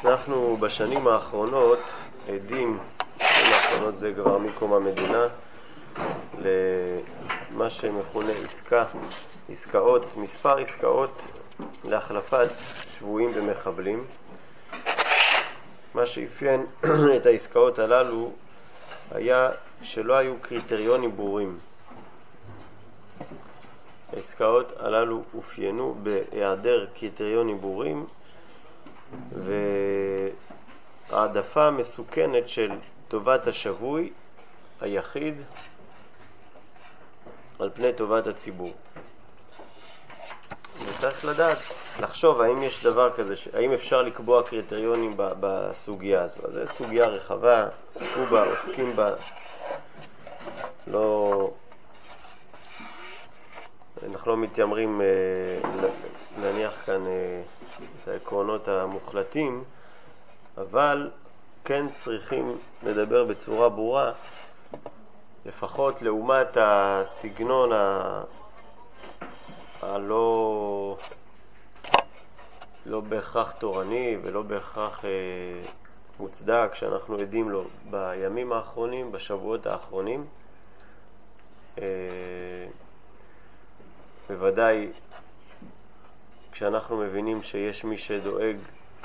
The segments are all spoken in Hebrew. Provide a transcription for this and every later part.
אנחנו בשנים האחרונות עדים, בשנים האחרונות זה כבר מקום המדינה, למה שמכונה מספר עסקאות להחלפת שבויים ומחבלים. מה שאפיין את העסקאות הללו היה שלא היו קריטריונים ברורים. העסקאות הללו אופיינו בהיעדר קריטריונים ברורים והעדפה מסוכנת של טובת השבוי היחיד על פני טובת הציבור. וצריך לדעת, לחשוב האם יש דבר כזה, האם אפשר לקבוע קריטריונים בסוגיה הזו. אז זו סוגיה רחבה, עסקו בה, עוסקים בה, אנחנו לא מתיימרים להניח כאן את העקרונות המוחלטים, אבל כן צריכים לדבר בצורה ברורה, לפחות לעומת הסגנון הלא לא בהכרח תורני ולא בהכרח מוצדק שאנחנו עדים לו בימים האחרונים, בשבועות האחרונים. בוודאי כשאנחנו מבינים שיש מי שדואג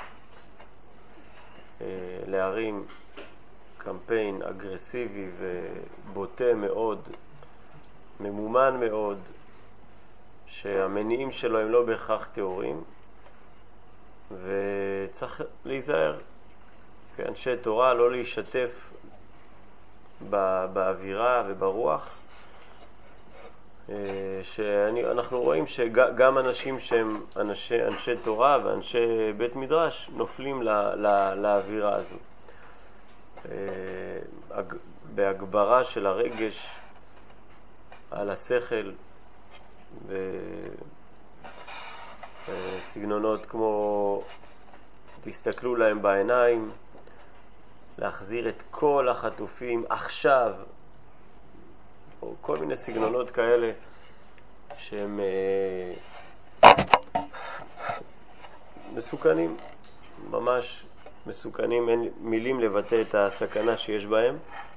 להרים קמפיין אגרסיבי ובוטה מאוד, ממומן מאוד, שהמניעים שלו הם לא בהכרח תיאוריים, וצריך להיזהר כאנשי תורה לא להשתתף באווירה וברוח, שאנחנו רואים שגם אנשים שהם אנשי תורה ואנשי בית מדרש נופלים לאווירה הזו, בהגברה של הרגש על השכל וסגנונות כמו תסתכלו להם בעיניים, להחזיר את כל החטופים עכשיו, או כל מיני סגנונות כאלה שהם מסוכנים, ממש מסוכנים, אין מילים לבטא את הסכנה שיש בהם.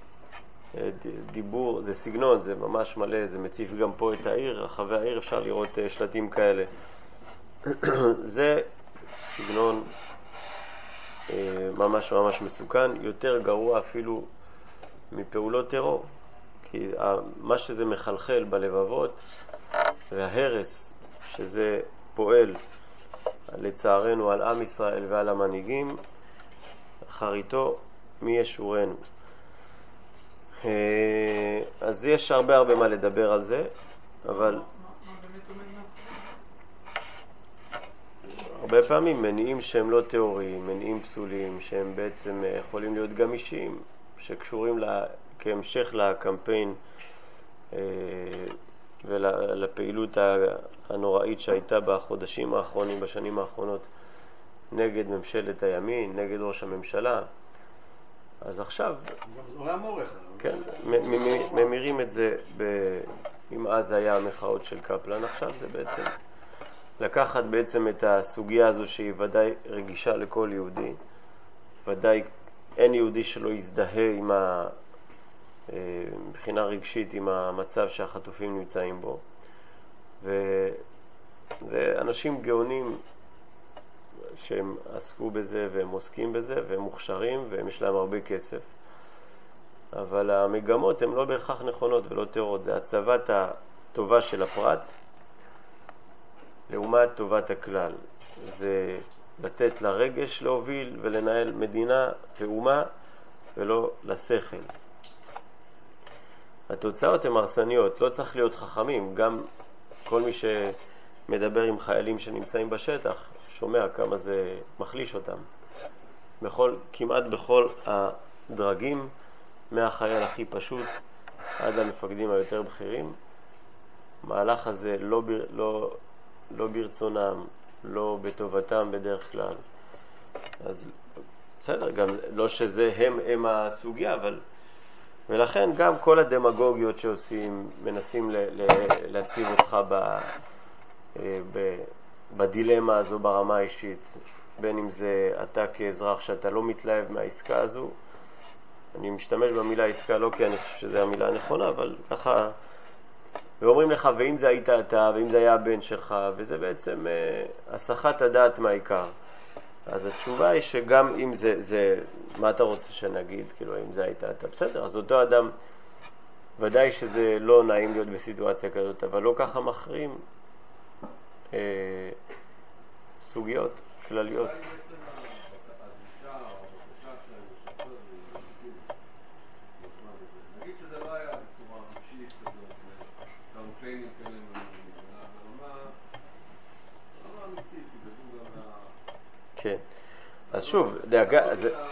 דיבור, זה סגנון, זה ממש מלא, זה מציף גם פה את העיר, רחבי העיר אפשר לראות שלטים כאלה. זה סגנון ממש ממש מסוכן, יותר גרוע אפילו מפעולות טרור, כי מה שזה מחלחל בלבבות וההרס שזה פועל לצערנו על עם ישראל ועל המנהיגים, אחריתו מי ישורנו. אז יש הרבה מה לדבר על זה, אבל הרבה פעמים מניעים שהם לא תיאוריים, מניעים פסולים, שהם בעצם יכולים להיות גם אישיים, שקשורים כהמשך לקמפיין ולפעילות הנוראית שהייתה בחודשים האחרונים, בשנים האחרונות, נגד ממשלת הימין, נגד ראש הממשלה. אז עכשיו כן, ממירים את זה אם אז היה המחאות של קפלן, עכשיו זה בעצם לקחת בעצם את הסוגיה הזו שהיא ודאי רגישה לכל יהודי, ודאי אין יהודי שלא יזדהה עם מבחינה רגשית עם המצב שהחטופים נמצאים בו, וזה אנשים גאונים שהם עסקו בזה והם עוסקים בזה והם מוכשרים והם יש להם הרבה כסף, אבל המגמות הן לא בהכרח נכונות ולא תיאוריות. זה הצבת הטובה של הפרט לעומת טובת הכלל, זה לתת לרגש להוביל ולנהל מדינה ואומה ולא לשכל. התוצאות הן הרסניות, לא צריך להיות חכמים, גם כל מי שמדבר עם חיילים שנמצאים בשטח שומע כמה זה מחליש אותם. כמעט בכל הדרגים, מהחייל הכי פשוט עד למפקדים היותר בכירים, מהלך הזה לא ברצונם, לא בטובתם בדרך כלל. אז בסדר, גם לא שזה הם הסוגיה, אבל ולכן גם כל הדמגוגיות שעושים, מנסים להציב אותך בדילמה הזו ברמה האישית, בין אם זה אתה כאזרח שאתה לא מתלהב מהעסקה הזו. אני משתמש במילה עסקה לא כי אני חושב שזו המילה הנכונה, אבל ככה, ואומרים לך, ואם זה היית אתה, ואם זה היה הבן שלך, וזה בעצם הסחת הדעת מהעיקר. אז התשובה היא שגם אם זה מה אתה רוצה שנגיד, כאילו, אם זה היית אתה, בסדר, אז אותו אדם, ודאי שזה לא נעים להיות בסיטואציה כזאת, אבל לא ככה מכרים סוגיות כלליות. כן. אז שוב, דאגה,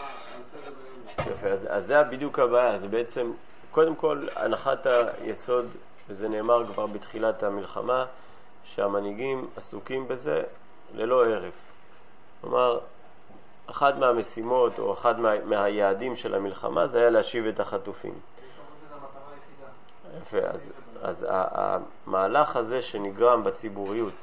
אז זה בדיוק הבעיה, זה בעצם, קודם כל, הנחת היסוד, וזה נאמר כבר בתחילת המלחמה, שהמנהיגים עסוקים בזה ללא הרף. כלומר, אחת מהמשימות או אחד מהיעדים של המלחמה זה היה להשיב את החטופים. יפה, אז המהלך הזה שנגרם בציבוריות,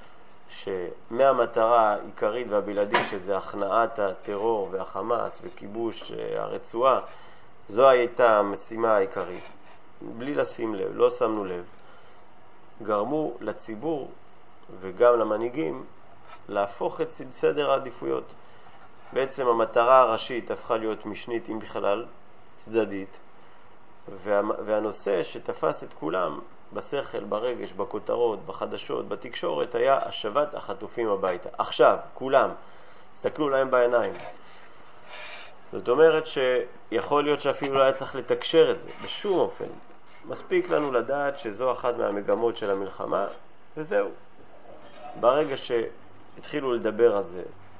שמהמטרה העיקרית והבלעדית, שזה הכנעת הטרור והחמאס וכיבוש הרצועה, זו הייתה המשימה העיקרית. בלי לשים לב, לא שמנו לב, גרמו לציבור וגם למנהיגים להפוך את סדר העדיפויות. בעצם המטרה הראשית הפכה להיות משנית, אם בכלל, צדדית, והנושא שתפס את כולם בשכל, ברגש, בכותרות, בחדשות, בתקשורת, היה השבת החטופים הביתה. עכשיו, כולם, הסתכלו להם בעיניים. זאת אומרת שיכול להיות שאפילו לא היה צריך לתקשר את זה, בשום אופן. מספיק לנו לדעת שזו אחת מהמגמות של המלחמה, וזהו. ברגע שהתחילו לדבר על זה,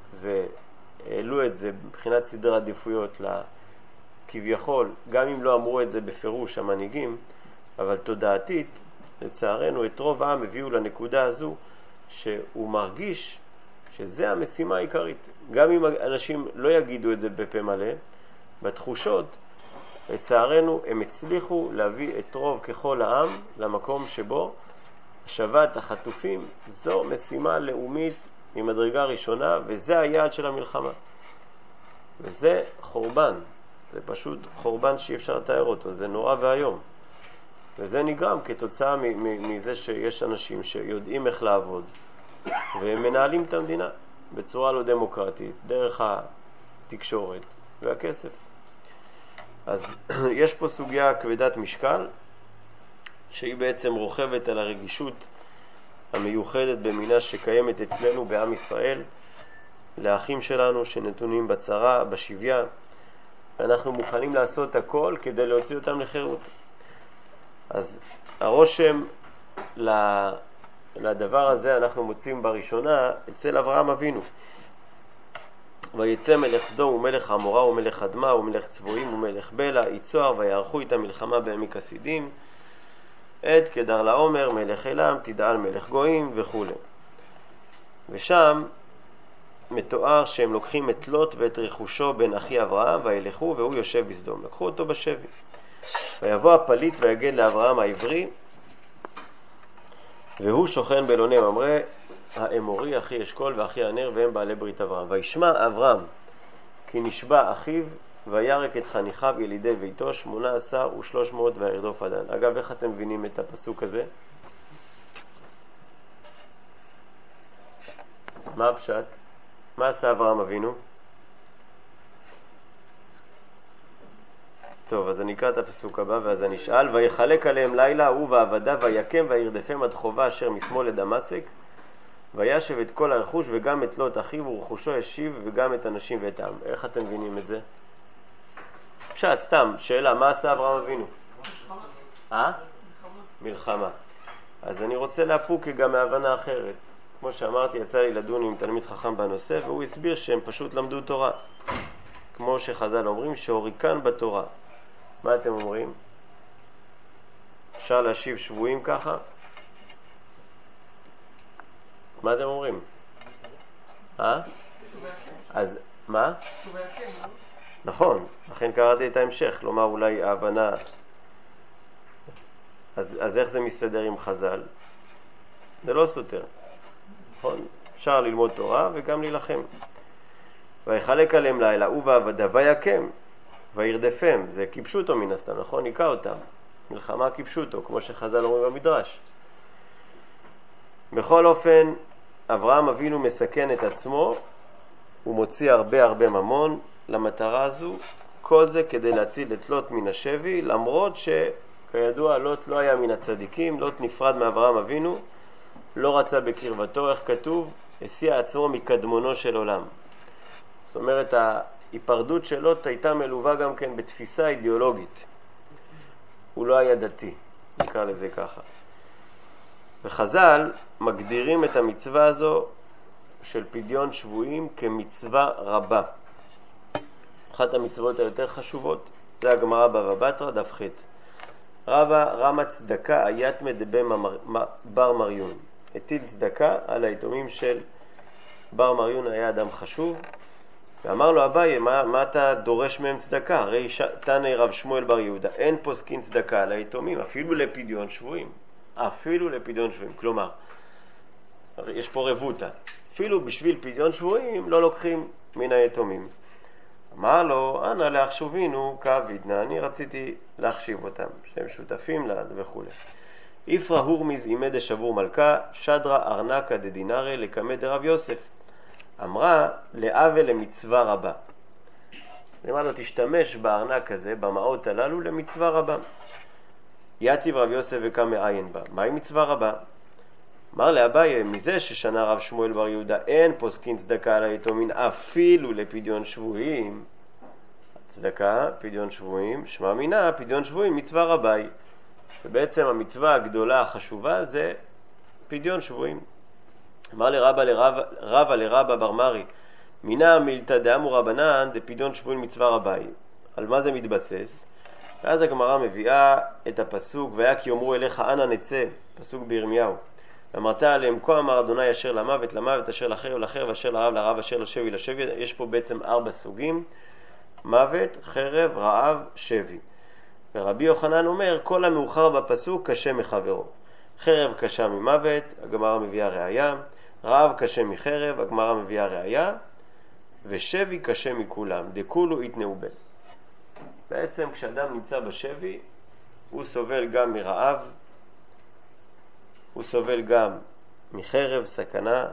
והעלו את זה מבחינת סדר עדיפויות כביכול, גם אם לא אמרו את זה בפירוש המנהיגים, אבל תודעתית, לצערנו, את רוב העם הביאו לנקודה הזו, שהוא מרגיש שזה המשימה העיקרית. גם אם אנשים לא יגידו את זה בפה מלא, בתחושות, לצערנו, הם הצליחו להביא את רוב ככל העם למקום שבו השבת החטופים זו משימה לאומית ממדרגה ראשונה, וזה היעד של המלחמה. וזה חורבן. זה פשוט חורבן שאי אפשר לתאר אותו, זה נורא והיום. וזה נגרם כתוצאה מזה שיש אנשים שיודעים איך לעבוד, והם מנהלים את המדינה בצורה לא דמוקרטית, דרך התקשורת והכסף. אז יש פה סוגיה כבדת משקל, שהיא בעצם רוכבת על הרגישות המיוחדת במינה שקיימת אצלנו בעם ישראל, לאחים שלנו שנתונים בצרה, בשביה, ואנחנו מוכנים לעשות הכל כדי להוציא אותם לחירות. אז הרושם לדבר הזה אנחנו מוצאים בראשונה אצל אברהם אבינו. ויצא מלך סדום ומלך עמורה ומלך אדמה ומלך צבועים ומלך בלה יצוער ויערכו את המלחמה בעמק הסידים עד כדר לעומר מלך אלם תדעל מלך גויים וכו'. ושם מתואר שהם לוקחים את לוט ואת רכושו בן אחי אברהם וילכו והוא יושב בסדום. לקחו אותו בשבי. ויבוא הפליט ויגד לאברהם העברי והוא שוכן באלוני ממרא האמורי אחי אשכול ואחי הנר והם בעלי ברית אברהם. וישמע אברהם כי נשבע אחיו וירק את חניכיו ילידי ביתו 18,300 וירדוף עדן. אגב, איך אתם מבינים את הפסוק הזה? מה הפשט? מה עשה אברהם אבינו? טוב, אז אני אקרא את הפסוק הבא ואז אני אשאל. ויחלק עליהם לילה הוא ועבדיו ויקם וירדפם עד חובה אשר משמאל לדמשק וישב את כל הרכוש וגם את לוט אחיו ורכושו ישיב וגם את הנשים ואת העם. איך אתם מבינים את זה? פשט, סתם, שאלה, מה עשה אברהם אבינו? מלחמה. אז אני רוצה להפוק גם מהבנה אחרת. כמו שאמרתי, יצא לי לדון עם תלמיד חכם בנושא והוא הסביר שהם פשוט למדו תורה. כמו שחז"ל אומרים, שהוריקן בתורה. מה אתם אומרים? אפשר להשיב שבויים ככה? מה אתם אומרים? אז מה? נכון, לכן קראתי את ההמשך, כלומר אולי ההבנה. אז איך זה מסתדר עם חז"ל? זה לא סותר. נכון? אפשר ללמוד תורה וגם להילחם. ויחלק עליהם לילה, ובעבדה ויקם, וירדפם. זה כיבשו אותו מן הסתם, נכון? ניקה אותם. מלחמה כיבשו אותו, כמו שחז"ל אומרים במדרש. בכל אופן, אברהם אבינו מסכן את עצמו, הוא מוציא הרבה ממון למטרה הזו, כל זה כדי להציל את לוט מן השבי, למרות שכידוע לוט לא היה מן הצדיקים, לוט נפרד מאברהם אבינו, לא רצה בקרבתו, איך כתוב? הסיע עצמו מקדמונו של עולם. זאת אומרת, ההיפרדות של לוט הייתה מלווה גם כן בתפיסה אידיאולוגית. הוא לא היה דתי, נקרא לזה ככה. וחז"ל מגדירים את המצווה הזו של פדיון שבויים כמצווה רבה. אחת המצוות היותר חשובות, זה הגמרא בבא בתרא דף ח'. רבא רמא צדקה אייתמא בר מריון. הטיל צדקה על היתומים של בר מריון, היה אדם חשוב, ואמר לו אביי, מה אתה דורש מהם צדקה? הרי תנא רב שמואל בר יהודה, אין פוסקין צדקה על היתומים, אפילו לפדיון שבויים. אפילו לפדיון שבויים. כלומר, יש פה רבותא. אפילו בשביל פדיון שבויים לא לוקחים מן היתומים. אמר לו, אנא להחשובינו כאבידנא, אני רציתי להחשיב אותם, שהם שותפים לה וכו'. איפרא הורמיז אימא דשבור מלכה, שדרא ארנקה דדינארי לקמא דרב יוסף. אמרה לאווה למצווה רבה. אמרה לו, תשתמש בארנק הזה, במעות הללו, למצווה רבה. יתיב רב יוסף וקמא עין בה. מהי מצווה רבה? אמר לאביי, מזה ששנה רב שמואל בר יהודה אין פוסקין צדקה על היתומין אפילו לפדיון שבויים. צדקה, פדיון שבויים, שמע מינה, פדיון שבויים, מצווה רבה. ובעצם המצווה הגדולה החשובה זה פדיון שבויים. אמר רבא לרבא בר מרי, מינה מילתא דאמרו רבנן דפדיון שבויים מצווה רבה. על מה זה מתבסס? ואז הגמרא מביאה את הפסוק, והיה כי יאמרו אליך אנה נצא, פסוק בירמיהו. ואמרת עליהם, כה אמר אדוני אשר למוות, למוות אשר לחרב לחרב, אשר לרעב לרעב, אשר לשבי לשבי. יש פה בעצם 4 סוגים, מוות, חרב, רעב, שבי. ורבי יוחנן אומר, כל המאוחר בפסוק קשה מחברו. חרב קשה ממוות, הגמרא מביאה ראיה, רעב קשה מחרב, הגמרא מביאה ראיה, ושבי קשה מכולם, דכולו יתנאו בן. בעצם כשאדם נמצא בשבי, הוא סובל גם מרעב, הוא סובל גם מחרב, סכנה,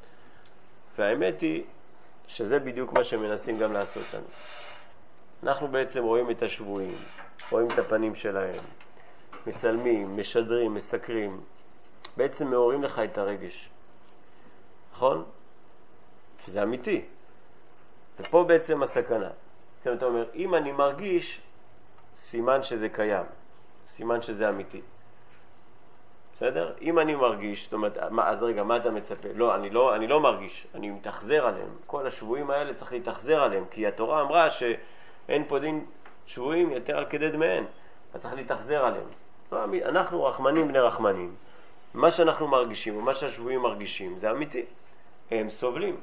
והאמת היא שזה בדיוק מה שמנסים גם לעשות לנו. אנחנו בעצם רואים את השבויים, רואים את הפנים שלהם, מצלמים, משדרים, מסקרים, בעצם מעוררים לך את הרגש. נכון? שזה אמיתי. ופה בעצם הסכנה. בעצם אתה אומר, אם אני מרגיש, סימן שזה קיים, סימן שזה אמיתי. בסדר? אם אני מרגיש, זאת אומרת, אז רגע, מה אתה מצפה? לא, אני לא מרגיש, אני מתחזר עליהם. כל השבויים האלה צריך להתחזר עליהם, כי התורה אמרה שאין פה דין שבויים יותר על כדי דמיהן, אז צריך להתחזר עליהם. לא, אנחנו רחמנים בני רחמנים. מה שאנחנו מרגישים, ומה שהשבויים מרגישים, זה אמיתי. הם סובלים.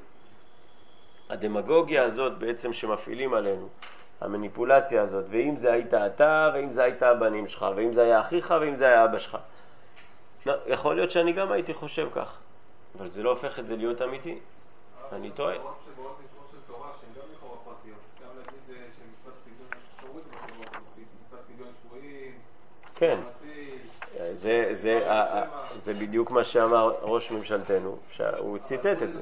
הדמגוגיה הזאת בעצם שמפעילים עלינו, המניפולציה הזאת, ואם זה היית אתה, ואם זה היית הבנים שלך, ואם זה היה אחיך, ואם זה היה אבא שלך. לא, יכול להיות שאני גם הייתי חושב כך, אבל זה לא הופך את זה להיות אמיתי. אני טועה. כן, זה בדיוק מה שאמר ראש ממשלתנו, שהוא ציטט את זה.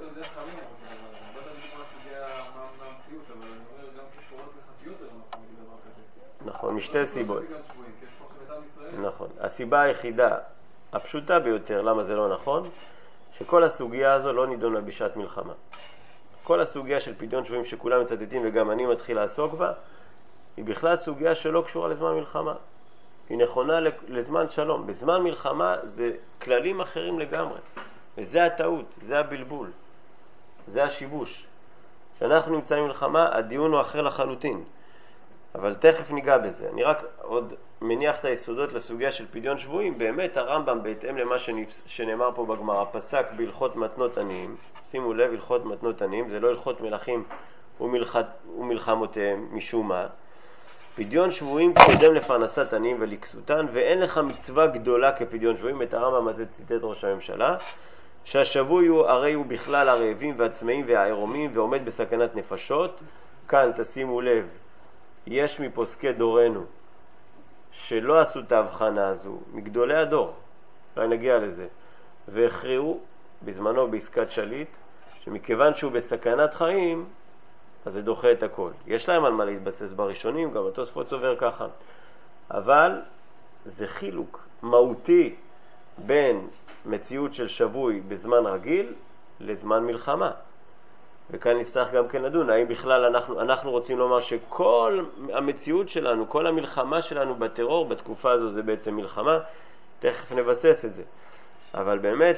נכון, משתי סיבות. נכון, הסיבה היחידה הפשוטה ביותר, למה זה לא נכון, שכל הסוגיה הזו לא נידונה בשעת מלחמה. כל הסוגיה של פדיון שבויים שכולם מצטטים וגם אני מתחיל לעסוק בה, היא בכלל סוגיה שלא קשורה לזמן מלחמה. היא נכונה לזמן שלום. בזמן מלחמה זה כללים אחרים לגמרי. וזה הטעות, זה הבלבול, זה השיבוש. כשאנחנו נמצאים במלחמה, הדיון הוא אחר לחלוטין. אבל תכף ניגע בזה. אני רק עוד מניח את היסודות לסוגיה של פדיון שבויים. באמת הרמב"ם, בהתאם למה שנאמר פה בגמרא, פסק בהלכות מתנות עניים. שימו לב, הלכות מתנות עניים, זה לא הלכות מלכים ומלחמותיהם משום מה. פדיון שבויים קודם לפרנסת עניים ולכסותן, ואין לך מצווה גדולה כפדיון שבויים. את הרמב"ם הזה ציטט ראש הממשלה. שהשבוי הוא הרי הוא בכלל הרעבים והצמאים והעירומים ועומד בסכנת נפשות. כאן תשימו לב, יש מפוסקי דורנו שלא עשו את ההבחנה הזו, מגדולי הדור, אולי נגיע לזה, והכריעו בזמנו בעסקת שליט, שמכיוון שהוא בסכנת חיים, אז זה דוחה את הכל. יש להם על מה להתבסס בראשונים, גם התוספות סובר ככה. אבל זה חילוק מהותי בין מציאות של שבוי בזמן רגיל לזמן מלחמה. וכאן נצטרך גם כן לדון, האם בכלל אנחנו רוצים לומר שכל המציאות שלנו, כל המלחמה שלנו בטרור בתקופה הזו זה בעצם מלחמה, תכף נבסס את זה. אבל באמת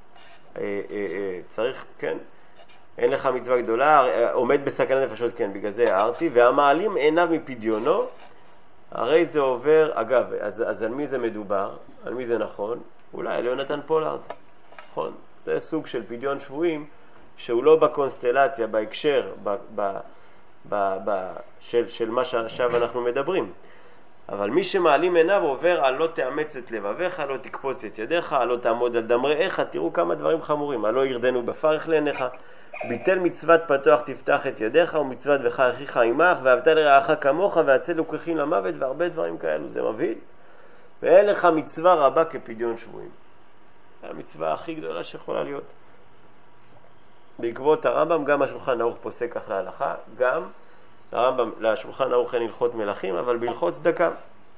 צריך, כן, אין לך מצווה גדולה, עומד בסכנת נפשות, כן, בגלל זה הערתי, והמעלים עיניו מפדיונו, הרי זה עובר, אגב, אז על מי זה מדובר? על מי זה נכון? אולי על יונתן פולארד, נכון? זה סוג של פדיון שבויים, שהוא לא בקונסטלציה, בהקשר, של מה שעכשיו אנחנו מדברים. אבל מי שמעלים עיניו עובר על לא תאמץ את לבביך, לא תקפוץ את ידיך, לא תעמוד על דם רעך, תראו כמה דברים חמורים, הלא ירדנו בפרך לעיניך, ביטל מצוות פתוח תפתח את ידיך, ומצוות בך אחיך עמך, ואהבת לרעך כמוך, והצל לוקחים למוות, והרבה דברים כאלו, זה מבהיל. ואין לך מצווה רבה כפדיון שבויים. זה המצווה הכי גדולה שיכולה להיות. בעקבות הרמב"ם, גם השולחן ערוך פוסק כך להלכה, גם לרמב"ם, לשולחן ערוך אין הלכות מלכים, אבל בהלכות צדקה.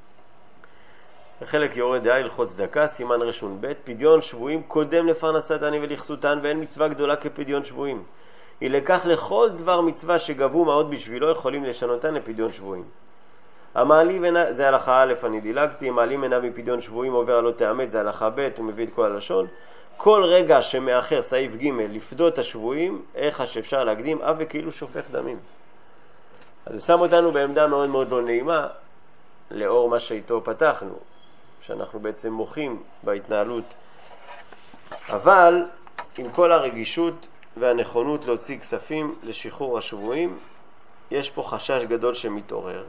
בחלק יורד דעה הלכות צדקה, סימן רשון ב', פדיון שבויים קודם לפרנסת עני ולכסותן, ואין מצווה גדולה כפדיון שבויים. היא לקח לכל דבר מצווה שגבו מאוד בשבילו, יכולים לשנותן לפדיון שבויים. המעלים עיניו, זה הלכה א', אני דילגתי, מעלים עיניו מפדיון שבויים עובר על לא תאמץ, זה הלכה ב', הוא מביא את כל הלשון. כל רגע שמאחר סעיף ג' לפדות השבויים, איך שאפשר להקדים, וכאילו שופך דמים. אז זה שם אותנו בעמדה מאוד מאוד לא נעימה, לאור מה שאיתו פתחנו, שאנחנו בעצם מוחים בהתנהלות. אבל עם כל הרגישות והנכונות להוציא כספים לשחרור השבויים, יש פה חשש גדול שמתעורר,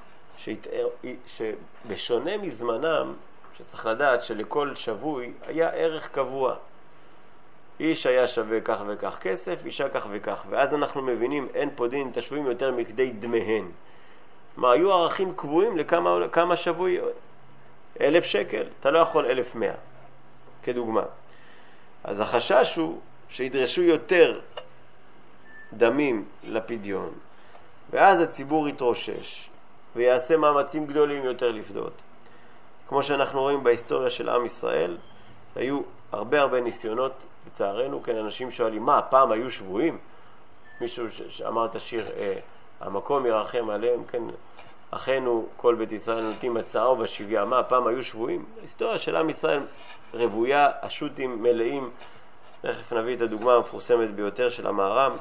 שבשונה מזמנם, שצריך לדעת שלכל שבוי היה ערך קבוע. איש היה שווה כך וכך כסף, אישה כך וכך, ואז אנחנו מבינים, אין פה דין את השבויים יותר מכדי דמיהן. מה, היו ערכים קבועים לכמה שבוי? 1,000 שקל, אתה לא יכול 1,100, כדוגמה. אז החשש הוא שידרשו יותר דמים לפדיון, ואז הציבור יתרושש, ויעשה מאמצים גדולים יותר לפדות. כמו שאנחנו רואים בהיסטוריה של עם ישראל, היו הרבה ניסיונות, בצערנו, כן, אנשים שואלים, מה, פעם היו שבויים? מישהו שאמר את השיר, המקום ירחם עליהם, כן, אחינו כל בית ישראל נותנים הצעה ובשביה, מה, פעם היו שבויים? ההיסטוריה של עם ישראל רבויה, השוטים מלאים, תכף נביא את הדוגמה המפורסמת ביותר של המהר"ם,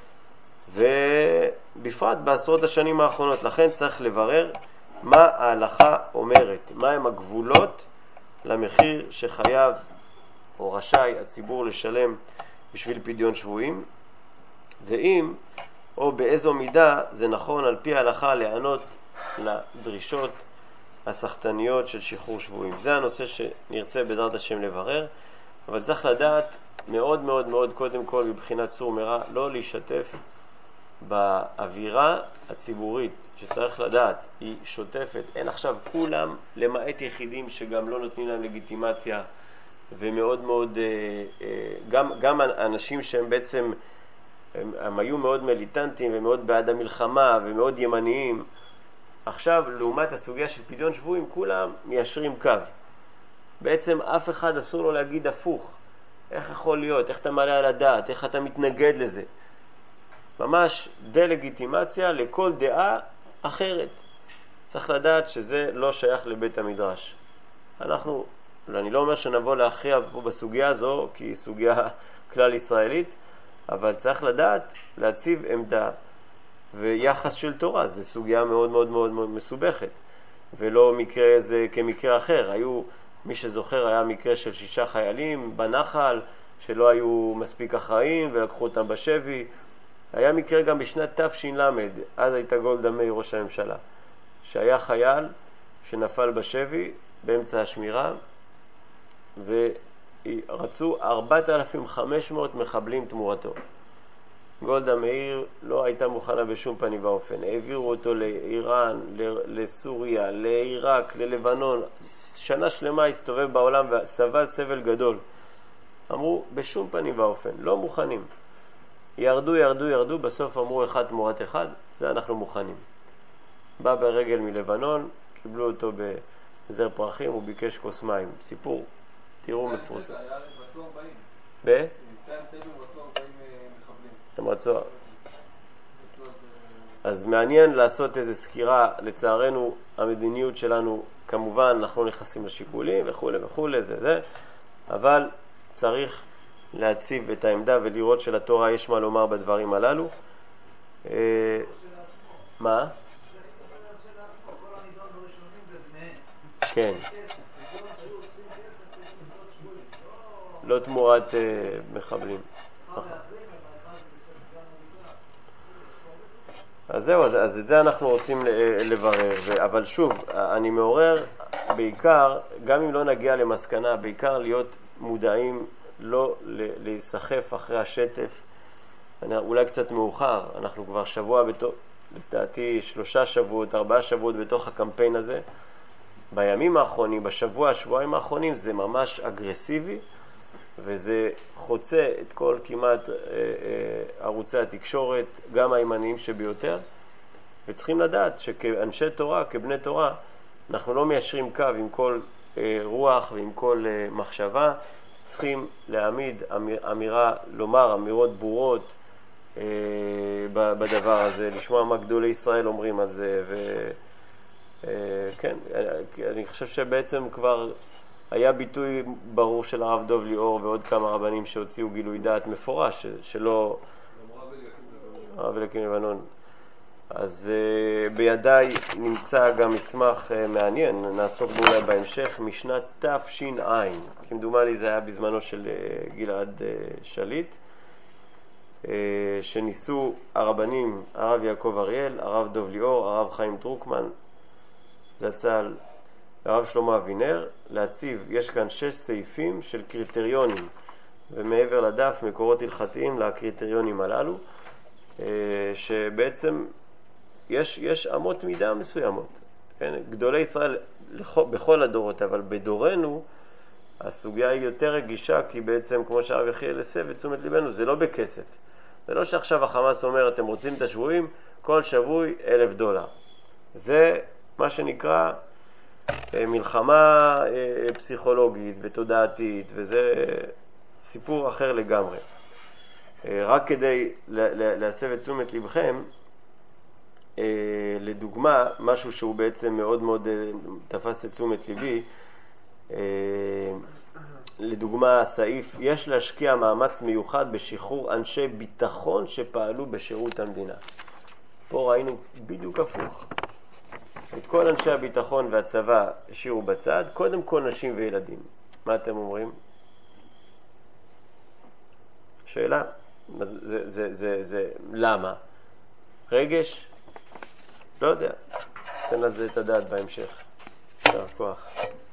ובפרט בעשרות השנים האחרונות, לכן צריך לברר מה ההלכה אומרת, מה הם הגבולות למחיר שחייב או רשאי הציבור לשלם בשביל פדיון שבויים, ואם או באיזו מידה זה נכון על פי ההלכה לענות לדרישות הסחטניות של שחרור שבויים. זה הנושא שנרצה בעזרת השם לברר, אבל צריך לדעת מאוד מאוד מאוד קודם כל בבחינת סור מרע לא להשתתף באווירה הציבורית שצריך לדעת היא שוטפת. אין עכשיו כולם למעט יחידים שגם לא נותנים להם לגיטימציה, ומאוד מאוד גם אנשים שהם בעצם הם היו מאוד מיליטנטים ומאוד בעד המלחמה ומאוד ימניים, עכשיו לעומת הסוגיה של פדיון שבויים כולם מיישרים קו. בעצם אף אחד אסור לו להגיד הפוך. איך יכול להיות? איך אתה מעלה על הדעת? איך אתה מתנגד לזה? ממש דה-לגיטימציה לכל דעה אחרת. צריך לדעת שזה לא שייך לבית המדרש. אני לא אומר שנבוא להכריע פה בסוגיה הזו, כי היא סוגיה כלל ישראלית, אבל צריך לדעת להציב עמדה ויחס של תורה. זו סוגיה מאוד מאוד מאוד מאוד מסובכת, ולא מקרה זה כמקרה אחר. מי שזוכר, היה מקרה של 6 חיילים בנחל שלא היו מספיק אחראים ולקחו אותם בשבי. היה מקרה גם בשנת תש"ל, אז הייתה גולדה מאיר ראש הממשלה, שהיה חייל שנפל בשבי באמצע השמירה, רצו 4,500 מחבלים תמורתו. גולדה מאיר לא הייתה מוכנה בשום פנים ואופן. העבירו אותו לאיראן, לסוריה, לעיראק, ללבנון. שנה שלמה הסתובב בעולם וסבל סבל גדול. אמרו בשום פנים ואופן, לא מוכנים. ירדו, בסוף אמרו אחד תמורת אחד, זה אנחנו מוכנים. בא ברגל מלבנון, קיבלו אותו בזר פרחים, הוא ביקש כוס מים. סיפור, תראו מפורסם. היה רצו 40. ב? מבצע אנטבה רצו 40 מחבלים. הם רצו. אז מעניין לעשות איזו סקירה. לצערנו המדיניות שלנו, כמובן אנחנו נכנסים לשיקולים וכו', זה, אבל צריך להציב את העמדה ולראות שלתורה יש מה לומר בדברים הללו. מה? כן. לא תמורת מחבלים. אז זהו, אז את זה אנחנו רוצים לברר. אבל שוב, אני מעורר בעיקר, גם אם לא נגיע למסקנה, בעיקר להיות מודעים, לא להיסחף אחרי השטף. אולי קצת מאוחר, אנחנו כבר שבוע, לדעתי 3 שבועות, 4 שבועות בתוך הקמפיין הזה. בימים האחרונים, שבועיים האחרונים, זה ממש אגרסיבי, וזה חוצה את כל כמעט ערוצי התקשורת, גם הימניים שביותר, וצריכים לדעת שכאנשי תורה, כבני תורה, אנחנו לא מיישרים קו עם כל רוח ועם כל מחשבה, צריכים להעמיד לומר אמירות ברורות בדבר הזה, לשמוע מה גדולי ישראל אומרים על זה, כן, אני חושב שבעצם כבר היה ביטוי ברור של הרב דוב ליאור ועוד כמה רבנים שהוציאו גילוי דעת מפורש שלא הרב אליקים לבנון. אז בידיי נמצא גם מסמך מעניין, נעסוק בו אולי בהמשך, משנת תש"ע, כמדומני זה היה בזמנו של גלעד שליט, שניסו הרבנים, הרב יעקב אריאל, הרב דוב ליאור, הרב חיים דרוקמן, זצ"ל, הרב שלמה אבינר, להציב, יש כאן 6 סעיפים של קריטריונים, ומעבר לדף מקורות הלכתיים לקריטריונים הללו, שבעצם יש אמות מידה מסוימות. כן? גדולי ישראל בכל הדורות, אבל בדורנו הסוגיה היא יותר רגישה, כי בעצם כמו שהרב יחיאל הסב את תשומת ליבנו, זה לא בכסף. זה לא שעכשיו החמאס אומר, אתם רוצים את השבויים, כל שבוי $1,000. זה מה שנקרא מלחמה פסיכולוגית ותודעתית, וזה סיפור אחר לגמרי. רק כדי להסב את תשומת לבכם, לדוגמה, משהו שהוא בעצם מאוד מאוד תפס את תשומת ליבי, לדוגמה הסעיף, יש להשקיע מאמץ מיוחד בשחרור אנשי ביטחון שפעלו בשירות המדינה. פה ראינו בדיוק הפוך. את כל אנשי הביטחון והצבא השאירו בצד, קודם כל נשים וילדים. מה אתם אומרים? שאלה, זה למה? רגש? לא יודע. תן לזה את הדעת בהמשך. כוח.